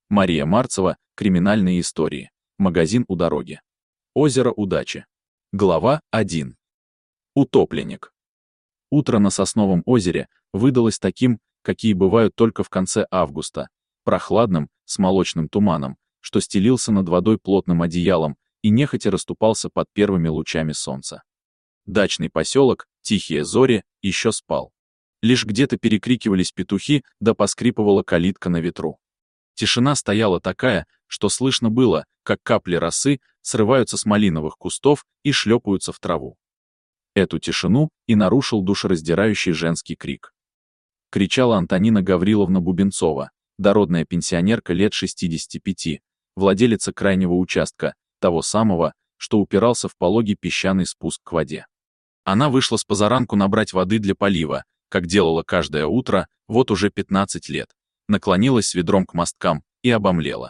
Мария Марцева, криминальные истории. Магазин у дороги. Озеро Удачи. Глава 1. Утопленник. Утро на Сосновом озере выдалось таким, какие бывают только в конце августа, прохладным, с молочным туманом, что стелился над водой плотным одеялом и нехотя расступался под первыми лучами солнца. Дачный поселок, тихие зори, еще спал. Лишь где-то перекрикивались петухи, да поскрипывала калитка на ветру. Тишина стояла такая, что слышно было, как капли росы срываются с малиновых кустов и шлепаются в траву. Эту тишину и нарушил душераздирающий женский крик. Кричала Антонина Гавриловна Бубенцова, дородная пенсионерка лет 65, владелица крайнего участка, того самого, что упирался в пологий песчаный спуск к воде. Она вышла с позаранку набрать воды для полива, как делала каждое утро, вот уже 15 лет, наклонилась с ведром к мосткам и обомлела.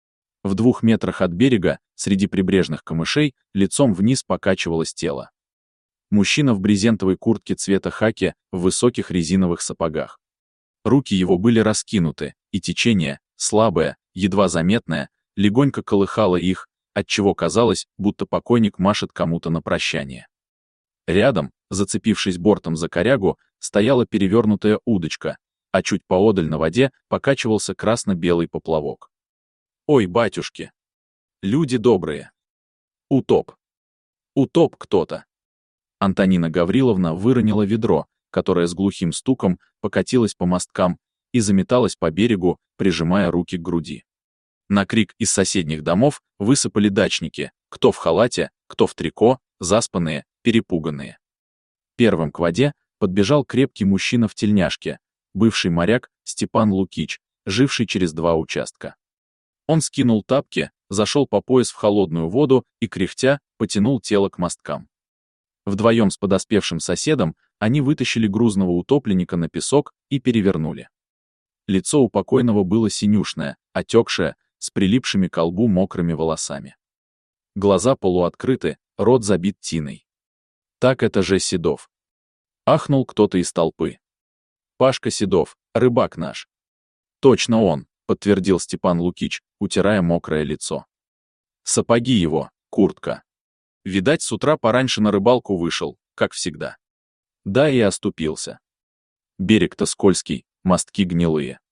В 2 метрах от берега, среди прибрежных камышей, лицом вниз покачивалось тело. Мужчина в брезентовой куртке цвета хаки, в высоких резиновых сапогах. Руки его были раскинуты, и течение, слабое, едва заметное, легонько колыхало их, отчего казалось, будто покойник машет кому-то на прощание. Рядом, зацепившись бортом за корягу, стояла перевернутая удочка, а чуть поодаль на воде покачивался красно-белый поплавок. Ой, батюшки! Люди добрые! Утоп! Утоп кто-то! Антонина Гавриловна выронила ведро, которое с глухим стуком покатилось по мосткам и заметалось по берегу, прижимая руки к груди. На крик из соседних домов высыпали дачники, кто в халате, кто в трико, заспанные, перепуганные. Первым к воде подбежал крепкий мужчина в тельняшке, бывший моряк Степан Лукич, живший через 2 участка. Он скинул тапки, зашел по пояс в холодную воду и, кряхтя, потянул тело к мосткам. Вдвоем с подоспевшим соседом они вытащили грузного утопленника на песок и перевернули. Лицо у покойного было синюшное, отекшее, с прилипшими к лбу мокрыми волосами. Глаза полуоткрыты, рот забит тиной. Так это же Седов. Ахнул кто-то из толпы. Пашка Седов, рыбак наш. Точно он, подтвердил Степан Лукич, утирая мокрое лицо. Сапоги его, куртка. Видать, с утра пораньше на рыбалку вышел, как всегда. Да и оступился. Берег-то скользкий, мостки гнилые.